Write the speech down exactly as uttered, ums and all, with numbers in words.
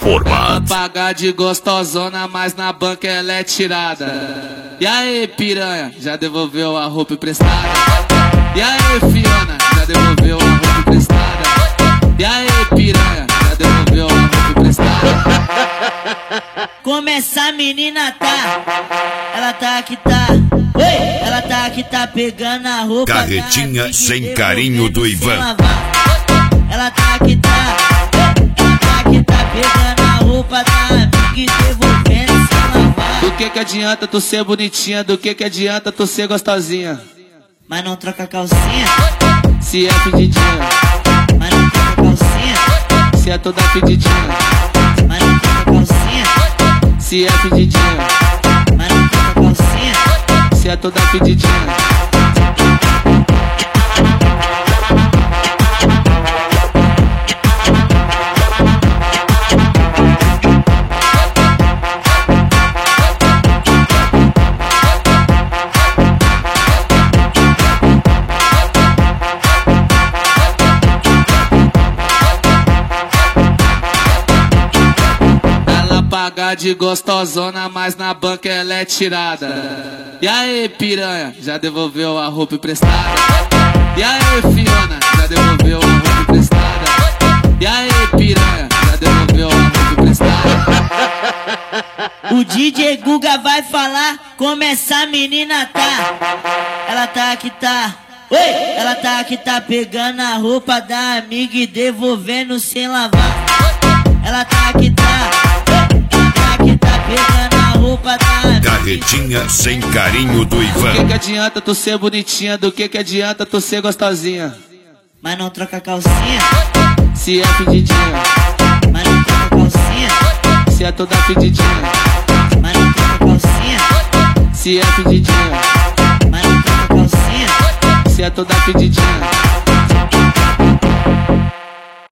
Formato. Pagar de gostosona, mas na banca ela é tirada. E aí, piranha, já devolveu a roupa emprestada? E aí, Fiona, já devolveu a roupa emprestada? E aí, piranha, já devolveu a roupa emprestada? Como essa menina tá, ela tá que tá, oi, ela tá que tá pegando a roupa. Carretinha sem carinho do Ivan. Ela tá que tá, ela tá que tá pegando a roupa da amiga e devolvendo sem lavar. Do que que adianta tu ser bonitinha, do que que adianta tu ser gostosinha? Mas não troca calcinha, se é pedidinha. Mas não troca calcinha, se é toda pedidinha. Mas não troca calcinha, se é pedidinha. Mas não troca calcinha, se é toda pedidinha. Pagar de gostosona, mas na banca ela é tirada. E aí, piranha, já devolveu a roupa emprestada? E aí, Fiona, já devolveu a roupa emprestada? E aí, piranha, já devolveu a roupa emprestada? O D J Guga vai falar como essa menina tá. Ela tá que tá, oi, ela tá que tá pegando a roupa da amiga e devolvendo sem lavar. Ela tá que tá, que tá pegando a roupa da amiga. Carretinha sem carinho do Ivan. Do que que adianta tu ser bonitinha, do que que adianta tu ser gostosinha? Mas não troca calcinha, se é pedidinha. Mas não troca calcinha, se é toda pedidinha. Mas não troca calcinha, se é pedidinha. Mas não troca calcinha, se é toda pedidinha.